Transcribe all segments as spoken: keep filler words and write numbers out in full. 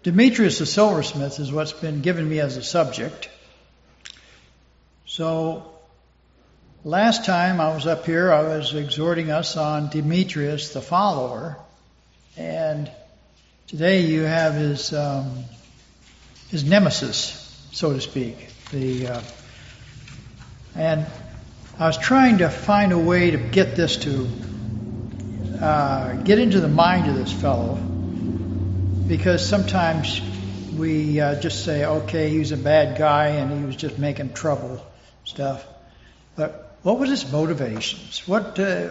Demetrius the silversmith is what's been given me as a subject. So, last time I was up here, I was exhorting us on Demetrius the follower, and today you have his um, his nemesis, so to speak. The uh, and I was trying to find a way to get this to uh, get into the mind of this fellow, because sometimes we uh, just say, okay, he's a bad guy and he was just making trouble, stuff. But what was his motivations? What, uh,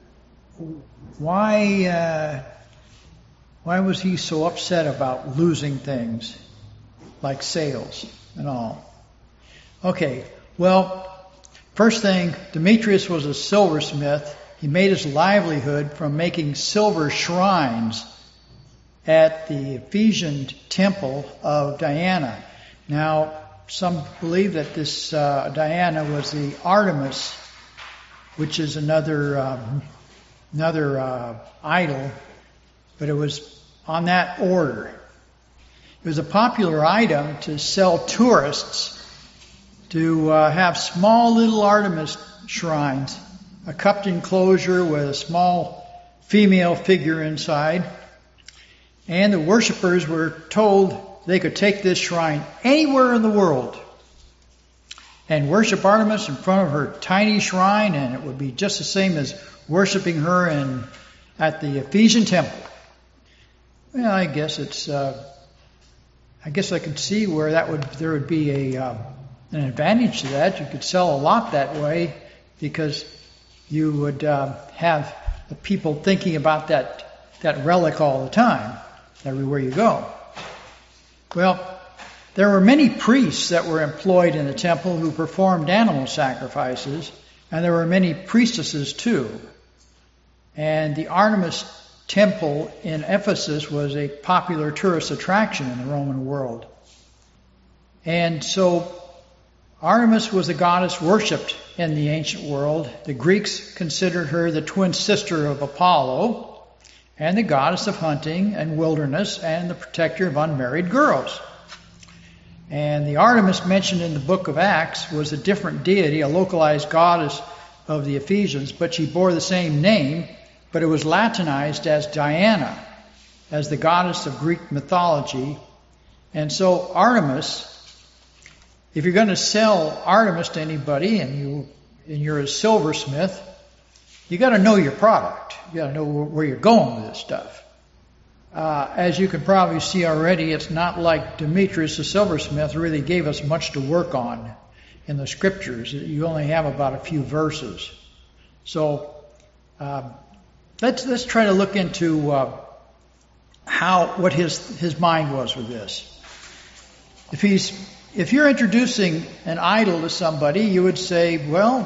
why, uh, why was he so upset about losing things like sales and all? Okay, well, first thing, Demetrius was a silversmith. He made his livelihood from making silver shrines at the Ephesian temple of Diana. Now, some believe that this uh, Diana was the Artemis, which is another um, another uh, idol, but it was on that order. It was a popular item to sell tourists to uh, have small little Artemis shrines, a cupped enclosure with a small female figure inside. And the worshippers were told they could take this shrine anywhere in the world and worship Artemis in front of her tiny shrine, and it would be just the same as worshiping her in at the Ephesian temple. Well, I guess it's. Uh, I guess I could see where that would there would be a uh, an advantage to that. You could sell a lot that way because you would uh, have the people thinking about that that relic all the time, everywhere you go. Well, there were many priests that were employed in the temple who performed animal sacrifices, and there were many priestesses too. And the Artemis temple in Ephesus was a popular tourist attraction in the Roman world. And so Artemis was a goddess worshipped in the ancient world. The Greeks considered her the twin sister of Apollo, and the goddess of hunting and wilderness, and the protector of unmarried girls. And the Artemis mentioned in the book of Acts was a different deity, a localized goddess of the Ephesians, but she bore the same name, but it was Latinized as Diana, as the goddess of Greek mythology. And so Artemis, if you're going to sell Artemis to anybody and you and you're a silversmith, you got to know your product. You got to know where you're going with this stuff. Uh, as you can probably see already, it's not like Demetrius the silversmith really gave us much to work on in the scriptures. You only have about a few verses. So uh, let's let's try to look into uh, how what his his mind was with this. If he's if you're introducing an idol to somebody, you would say, well,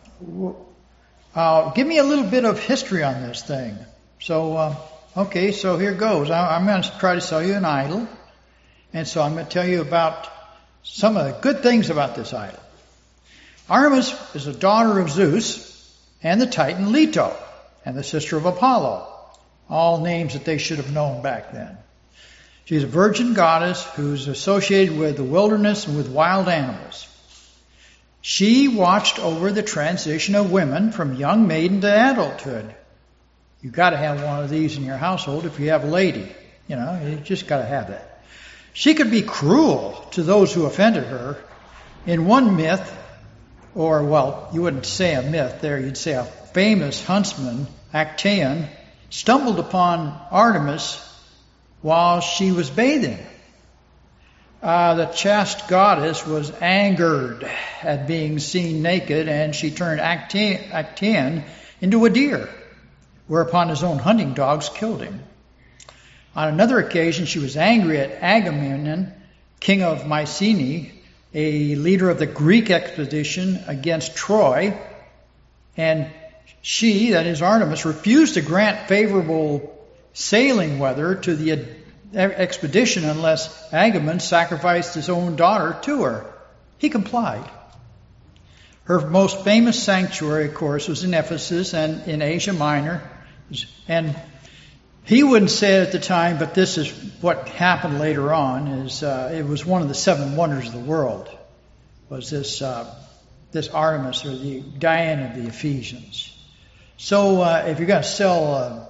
Uh, give me a little bit of history on this thing. So, uh, okay, so here goes. I, I'm going to try to sell you an idol. And so I'm going to tell you about some of the good things about this idol. Artemis is a daughter of Zeus and the Titan Leto and the sister of Apollo. All names that they should have known back then. She's a virgin goddess who's associated with the wilderness and with wild animals. She watched over the transition of women from young maiden to adulthood. You've got to have one of these in your household if you have a lady. You know, you just got to have that. She could be cruel to those who offended her. In one myth, or, well, you wouldn't say a myth there, you'd say a famous huntsman, Actaeon, stumbled upon Artemis while she was bathing. Uh, the chaste goddess was angered at being seen naked, and she turned Actaeon into a deer, whereupon his own hunting dogs killed him. On another occasion, she was angry at Agamemnon, king of Mycenae, a leader of the Greek expedition against Troy, and she, that is Artemis, refused to grant favorable sailing weather to the expedition unless Agamemnon sacrificed his own daughter to her. He complied. Her most famous sanctuary, of course, was in Ephesus and in Asia Minor. And He wouldn't say it at the time, but this is what happened later on. Is uh, it was one of the seven wonders of the world. Was this uh, this Artemis, or the Diana of the Ephesians? So uh, if you're going to sell uh,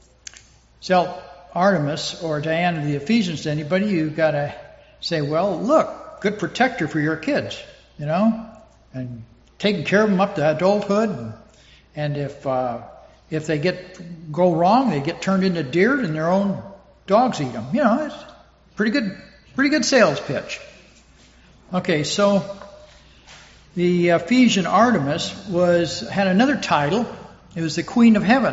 sell Artemis or Diana of the Ephesians to anybody, you've got to say, well, look, good protector for your kids, you know, and taking care of them up to adulthood, and, and if uh, if they get go wrong, they get turned into deer, and their own dogs eat them. You know, it's pretty good, pretty good sales pitch. Okay, so the Ephesian Artemis was had another title. It was the Queen of Heaven,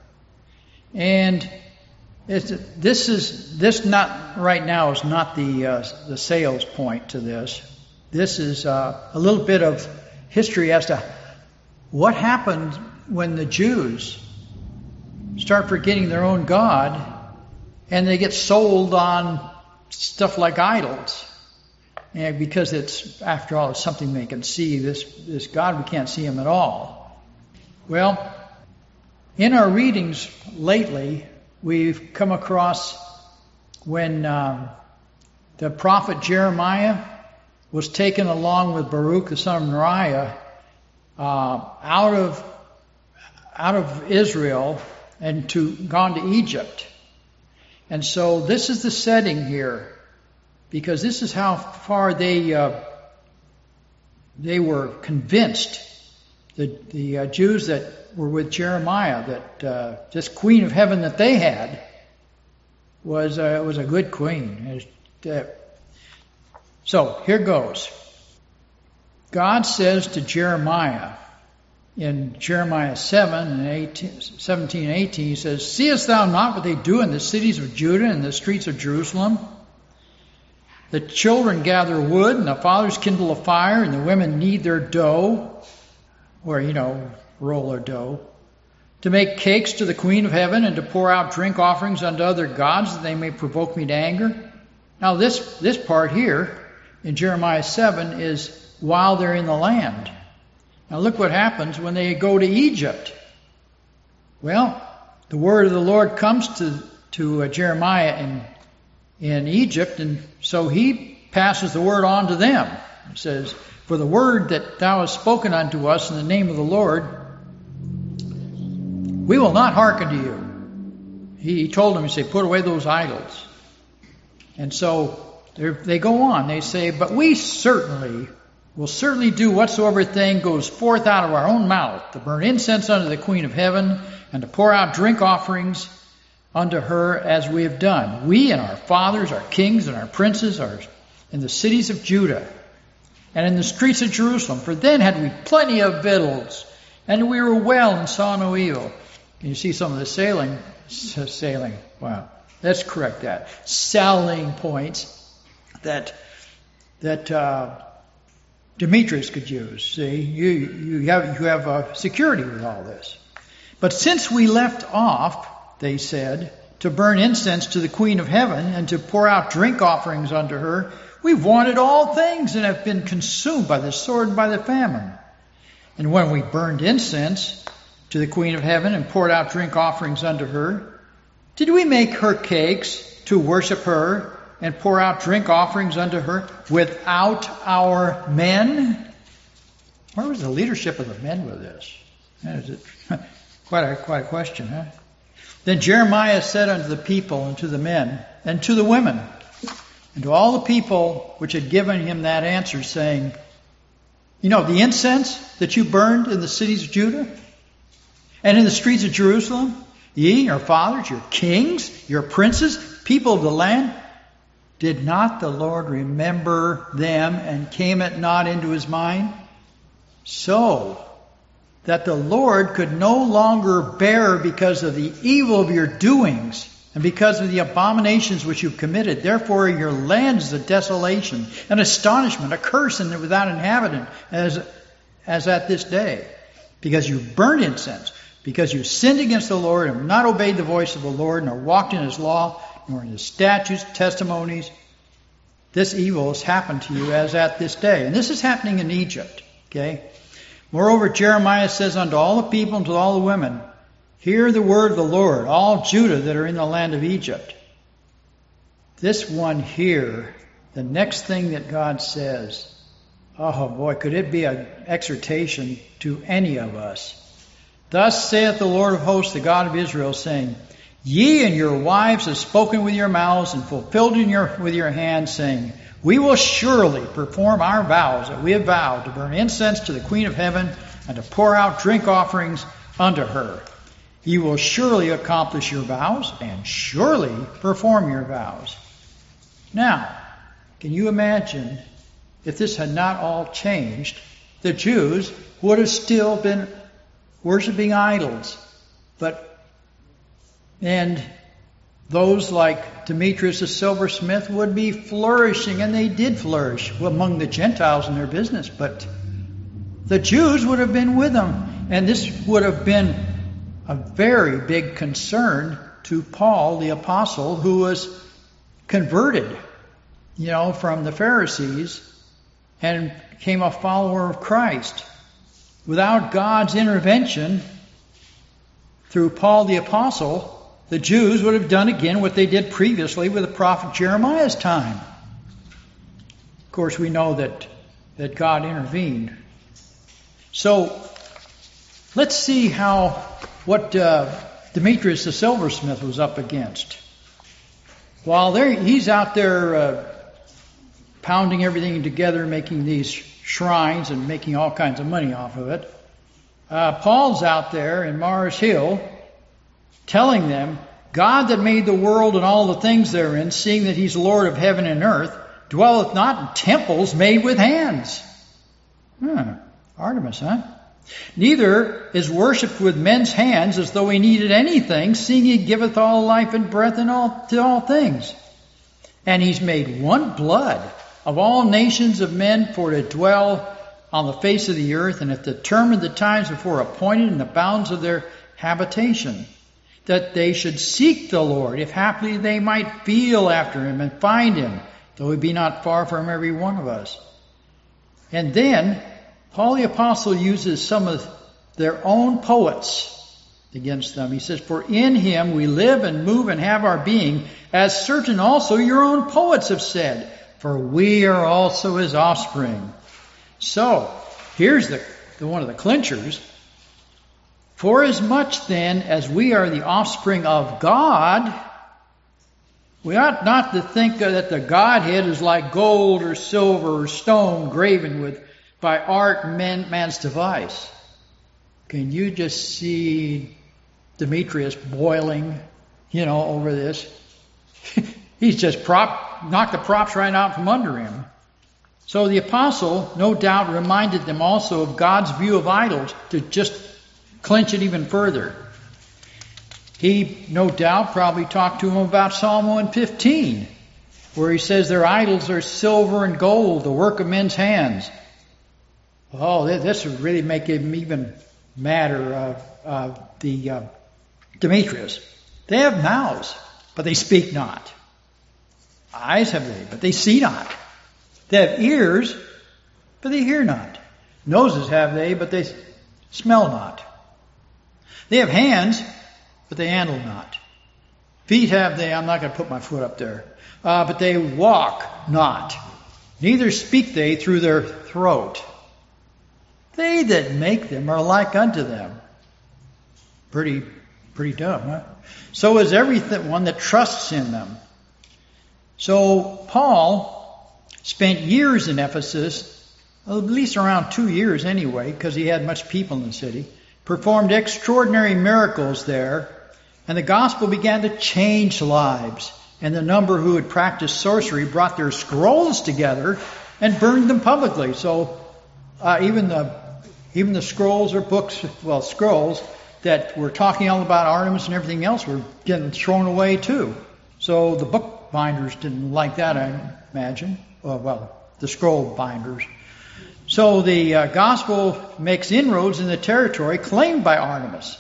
and it's, this is this not right now is not the uh, the sales point to this. This is uh, a little bit of history as to what happened when the Jews start forgetting their own God and they get sold on stuff like idols. And because it's, after all, it's something they can see. This this God, we can't see him at all. Well, in our readings lately, we've come across when um, the prophet Jeremiah was taken along with Baruch the son of Neriah uh, out of out of Israel and to gone to Egypt. And so this is the setting here, because this is how far they uh, they were convinced, the the uh, Jews that were with Jeremiah, that uh, this Queen of Heaven that they had was uh, was a good queen. Uh, so here goes. God says to Jeremiah in Jeremiah seven and eighteen, seventeen and eighteen, he says, "Seest thou not what they do in the cities of Judah and the streets of Jerusalem? The children gather wood, and the fathers kindle a fire, and the women knead their dough," or, you know, roll their dough, "to make cakes to the Queen of Heaven, and to pour out drink offerings unto other gods, that they may provoke me to anger." Now this, this part here in Jeremiah seven is while they're in the land. Now look what happens when they go to Egypt. Well, the word of the Lord comes to, to uh, Jeremiah in, in Egypt, and so he passes the word on to them. It says, "For the word that thou hast spoken unto us in the name of the Lord, we will not hearken to you." He, he told them, he said, "Put away those idols." And so they go on. They say, "But we certainly will certainly do whatsoever thing goes forth out of our own mouth, to burn incense unto the Queen of Heaven, and to pour out drink offerings unto her, as we have done. We and our fathers, our kings and our princes, are in the cities of Judah, and in the streets of Jerusalem. For then had we plenty of victuals, and we were well and saw no evil." Can you see some of the sailing? Sailing. Wow. Let's correct that. Selling points that that uh, Demetrius could use. See, you you have you have uh, security with all this. "But since we left off," they said, "to burn incense to the Queen of Heaven, and to pour out drink offerings unto her, we've wanted all things, and have been consumed by the sword and by the famine. And when we burned incense to the Queen of Heaven, and poured out drink offerings unto her, did we make her cakes to worship her, and pour out drink offerings unto her without our men?" Where was the leadership of the men with this? That is it. quite a quite a question, huh? "Then Jeremiah said unto the people, and to the men, and to the women, and to all the people which had given him that answer, saying, You know, the incense that you burned in the cities of Judah and in the streets of Jerusalem, ye, your fathers, your kings, your princes, people of the land, did not the Lord remember them, and came it not into his mind? So that the Lord could no longer bear because of the evil of your doings, and because of the abominations which you've committed. Therefore your land is a desolation, an astonishment, a curse, and without inhabitant, as, as at this day. Because you burned incense, because you sinned against the Lord, and have not obeyed the voice of the Lord, nor walked in his law, nor in his statutes, testimonies. This evil has happened to you as at this day. And this is happening in Egypt. Okay. Moreover, Jeremiah says unto all the people and to all the women, Hear the word of the Lord, all Judah that are in the land of Egypt. This one here, the next thing that God says, oh boy, could it be an exhortation to any of us. Thus saith the Lord of hosts, the God of Israel, saying, Ye and your wives have spoken with your mouths and fulfilled in your, with your hands, saying, We will surely perform our vows that we have vowed, to burn incense to the Queen of Heaven and to pour out drink offerings unto her. You will surely accomplish your vows and surely perform your vows. Now, can you imagine if this had not all changed, the Jews would have still been worshiping idols. But, and those like Demetrius the silversmith would be flourishing, and they did flourish among the Gentiles in their business. But the Jews would have been with them, and this would have been a very big concern to Paul the apostle, who was converted, you know, from the Pharisees and became a follower of Christ. Without God's intervention through Paul the apostle, the Jews would have done again what they did previously with the prophet Jeremiah's time. Of course, we know that, that God intervened. So, let's see how what uh, Demetrius the silversmith was up against. While there, he's out there uh, pounding everything together, making these shrines and making all kinds of money off of it, uh, Paul's out there in Mars Hill telling them, God that made the world and all the things therein, seeing that he's Lord of heaven and earth, dwelleth not in temples made with hands. Hmm, Artemis, huh? Neither is worshipped with men's hands as though he needed anything, seeing he giveth all life and breath and all to all things. And he's made one blood of all nations of men for to dwell on the face of the earth, and hath determined the times before appointed in the bounds of their habitation, that they should seek the Lord, if haply they might feel after him and find him, though he be not far from every one of us. And then Paul the apostle uses some of their own poets against them. He says, For in him we live and move and have our being, as certain also your own poets have said, for we are also his offspring. So, here's the, the one of the clinchers. Forasmuch then as we are the offspring of God, we ought not to think that the Godhead is like gold or silver or stone graven with by art and man, man's device. Can you just see Demetrius boiling, you know, over this? He's just prop, knocked the props right out from under him. So the apostle, no doubt, reminded them also of God's view of idols to just clinch it even further. He, no doubt, probably talked to him about Psalm one fifteen, where he says their idols are silver and gold, the work of men's hands. Oh, this would really make him even madder, uh, uh, the uh, Demetrius. They have mouths, but they speak not. Eyes have they, but they see not. They have ears, but they hear not. Noses have they, but they smell not. They have hands, but they handle not. Feet have they, I'm not going to put my foot up there, uh, but they walk not. Neither speak they through their throat. They that make them are like unto them. Pretty, pretty dumb, huh? So is everyone that trusts in them. So Paul spent years in Ephesus, at least around two years anyway, because he had much people in the city, performed extraordinary miracles there, and the gospel began to change lives. And the number who had practiced sorcery brought their scrolls together and burned them publicly. So uh, even the Even the scrolls or books, well, scrolls that were talking all about Artemis and everything else were getting thrown away too. So the book binders didn't like that, I imagine. Well, well the scroll binders. So the uh, gospel makes inroads in the territory claimed by Artemis.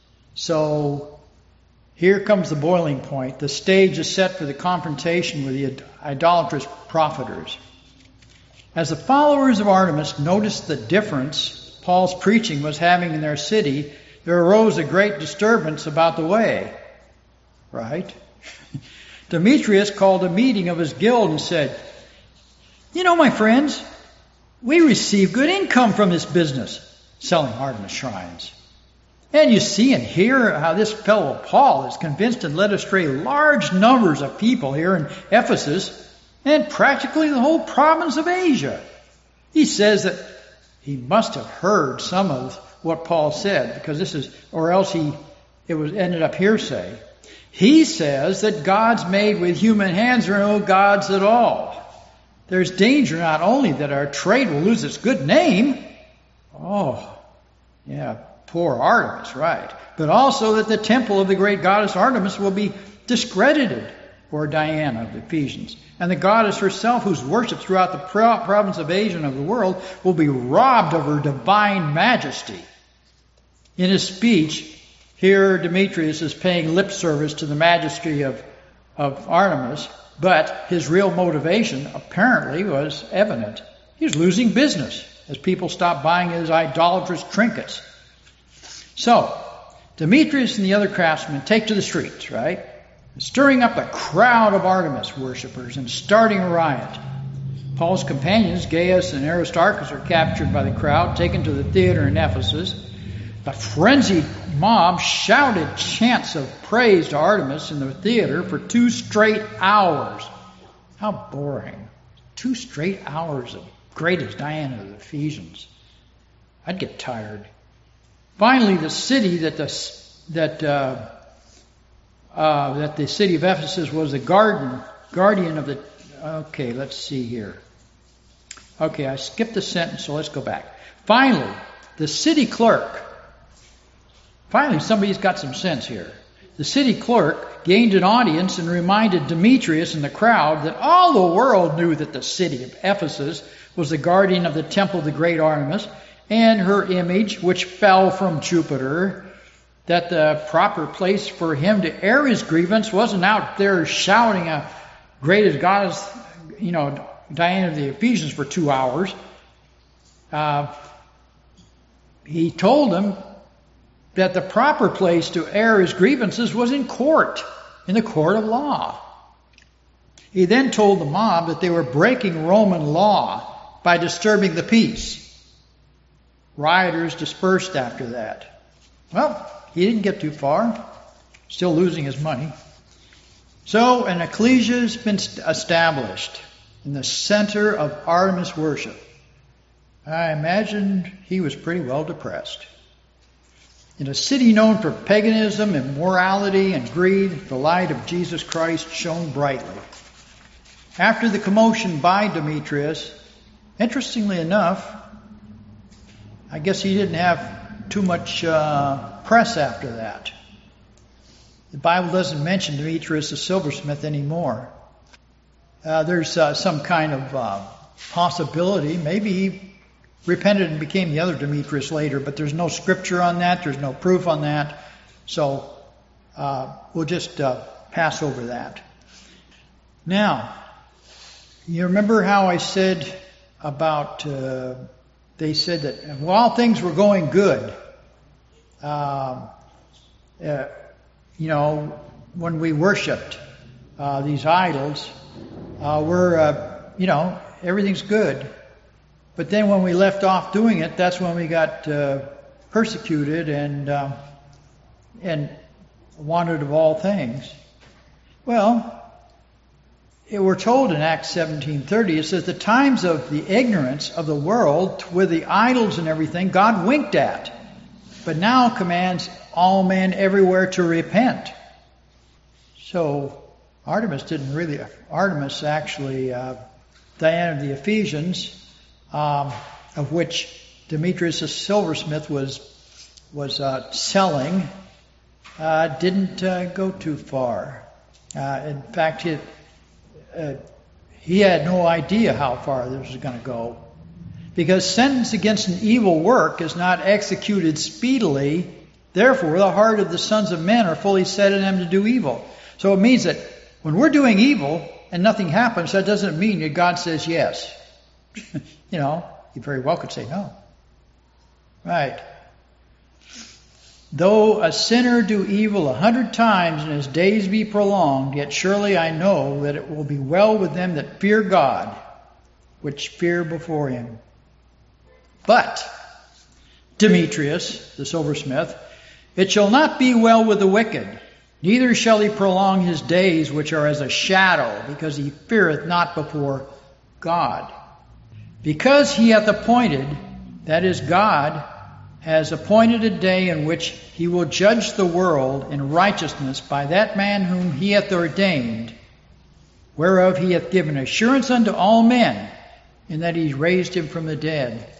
So here comes the boiling point. The stage is set for the confrontation with the idolatrous profiters. As the followers of Artemis noticed the difference Paul's preaching was having in their city, there arose a great disturbance about the way. Right? Demetrius called a meeting of his guild and said, "You know, my friends, we receive good income from this business, selling Artemis shrines. And you see and hear how this fellow Paul has convinced and led astray large numbers of people here in Ephesus and practically the whole province of Asia. He says that he must have heard some of what Paul said, because this is, or else he, it was ended up hearsay. He says that gods made with human hands are no gods at all. There's danger not only that our trade will lose its good name, oh, yeah, poor Artemis, right, but also that the temple of the great goddess Artemis will be discredited, or Diana of the Ephesians, and the goddess herself, whose worship throughout the pro- province of Asia and of the world will be robbed of her divine majesty." In his speech, here Demetrius is paying lip service to the majesty of, of Artemis, but his real motivation apparently was evident. He was losing business as people stopped buying his idolatrous trinkets. So, Demetrius and the other craftsmen take to the streets, right? Stirring up a crowd of Artemis worshippers and starting a riot. Paul's companions, Gaius and Aristarchus, are captured by the crowd, taken to the theater in Ephesus. The frenzied mob shouted chants of praise to Artemis in the theater for two straight hours. How boring. Two straight hours of great as Diana of the Ephesians. I'd get tired. Finally, the city that the that uh, uh, that the city of Ephesus was the garden guardian of the. Okay, let's see here. Okay, I skipped the sentence, so let's go back. Finally, the city clerk. Finally, somebody's got some sense here. The city clerk gained an audience and reminded Demetrius and the crowd that all the world knew that the city of Ephesus was the guardian of the temple of the great Artemis and her image, which fell from Jupiter, that the proper place for him to air his grievance wasn't out there shouting a great as goddess, you know, Diana of the Ephesians for two hours. Uh, he told them that the proper place to air his grievances was in court, in the court of law. He then told the mob that they were breaking Roman law by disturbing the peace. Rioters dispersed after that. Well, he didn't get too far, still losing his money. So an ecclesia has been established in the center of Artemis worship. I imagine he was pretty well depressed. In a city known for paganism, immorality, and greed, the light of Jesus Christ shone brightly. After the commotion by Demetrius, interestingly enough, I guess he didn't have too much uh, press after that. The Bible doesn't mention Demetrius the silversmith anymore. Uh, there's uh, some kind of uh, possibility. Maybe he repented and became the other Demetrius later, but there's no scripture on that. There's no proof on that. So uh, we'll just uh, pass over that. Now, you remember how I said about, uh, they said that while things were going good, uh, uh, you know, when we worshipped uh, these idols, uh, we're, uh, you know, everything's good. But then when we left off doing it, that's when we got uh, persecuted and uh, and wanted of all things. Well, it, we're told in Acts seventeen thirty, it says the times of the ignorance of the world with the idols and everything, God winked at, but now commands all men everywhere to repent. So Artemis didn't really, Artemis actually, uh, Diana of the Ephesians, Um, of which Demetrius the silversmith was was uh, selling, uh, didn't uh, go too far. Uh, in fact, he, uh, he had no idea how far this was going to go, because sentence against an evil work is not executed speedily. Therefore, the heart of the sons of men are fully set in them to do evil. So it means that when we're doing evil and nothing happens, that doesn't mean that God says yes. You know, he very well could say no. Right. Though a sinner do evil a hundred times and his days be prolonged, yet surely I know that it will be well with them that fear God, which fear before him. But, Demetrius, the silversmith, it shall not be well with the wicked, neither shall he prolong his days, which are as a shadow, because he feareth not before God. Because he hath appointed, that is, God has appointed a day in which he will judge the world in righteousness by that man whom he hath ordained, whereof he hath given assurance unto all men, in that he raised him from the dead.